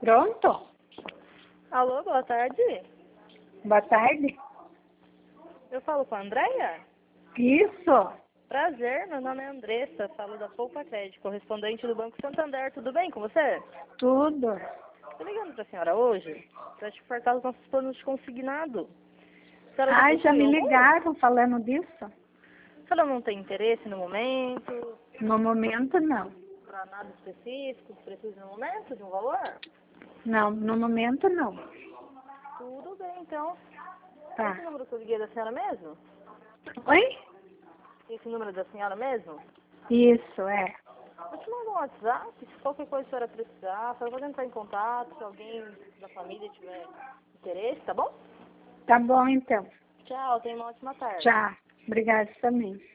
Pronto? Alô, boa tarde. Boa tarde. Eu falo com a Andréia? Isso. Prazer, meu nome é Andressa, falo da Poupa Crédito, correspondente do Banco Santander. Tudo bem com você? Tudo. Tô ligando pra senhora hoje pra te ofertar os nossos planos de consignado. A senhora Ai, já possui me algum? ligaram falando disso? A senhora não tem interesse no momento? No momento, não. Pra nada específico? Precisa no momento de um valor? Não, no momento, não. Tudo bem, então. Tá. Esse número que eu liguei é da senhora mesmo? Oi? Esse número é da senhora mesmo? Isso, é. Eu te mando um WhatsApp, se qualquer coisa a senhora precisar, a senhora pode entrar em contato, se alguém da família tiver interesse, tá bom? Tá bom, então. Tchau, tenha uma ótima tarde. Tchau. Obrigada também.